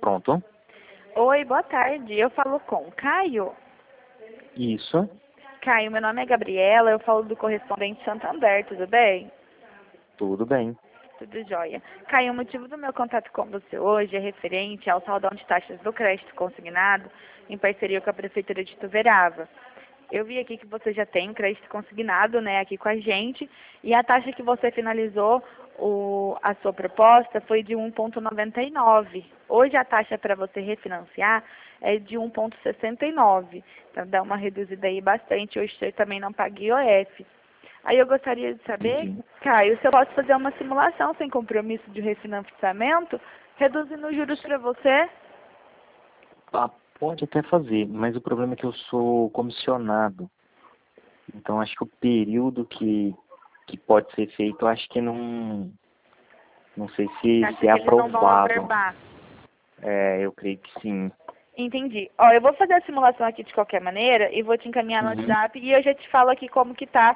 pronto. Oi, boa tarde. Eu falo com o Caio. Isso. Caio, meu nome é Gabriela, eu falo do Correspondente Santander, tudo bem? Tudo bem. Tudo jóia. Caio, o motivo do meu contato com você hoje é referente ao saldão de taxas do crédito consignado em parceria com a Prefeitura de Ituverava. Eu vi aqui que você já tem um crédito consignado, né, aqui com a gente, e a taxa que você finalizou, a sua proposta, foi de 1,99. Hoje a taxa para você refinanciar é de 1,69. Então dá uma reduzida aí bastante. Hoje você também não paga IOF. Aí eu gostaria de saber, Entendi. Caio, se eu posso fazer uma simulação sem compromisso de refinanciamento, reduzindo os juros para você? Ah, pode até fazer, mas o problema é que eu sou comissionado. Então acho que o período que pode ser feito, eu acho que não sei Acho se que é eles não vão aprovado. aprovar. É, eu creio que sim. Entendi. Ó, eu vou fazer a simulação aqui de qualquer maneira e vou te encaminhar no Uhum. WhatsApp e eu já te falo aqui como que tá,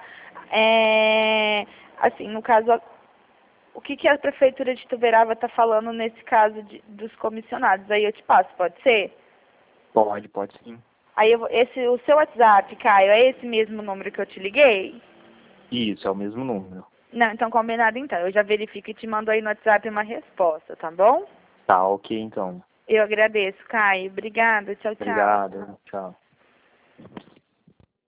assim, no caso, o que que a Prefeitura de Ituverava tá falando nesse caso dos comissionados. Aí eu te passo, pode ser? Pode sim. Aí o seu WhatsApp, Caio, é esse mesmo número que eu te liguei? Isso, é o mesmo número. Não, então combinado então. Eu já verifico e te mando aí no WhatsApp uma resposta, tá bom? Tá, ok então. Eu agradeço, Caio. Obrigada. Tchau, tchau. Obrigado. Tchau.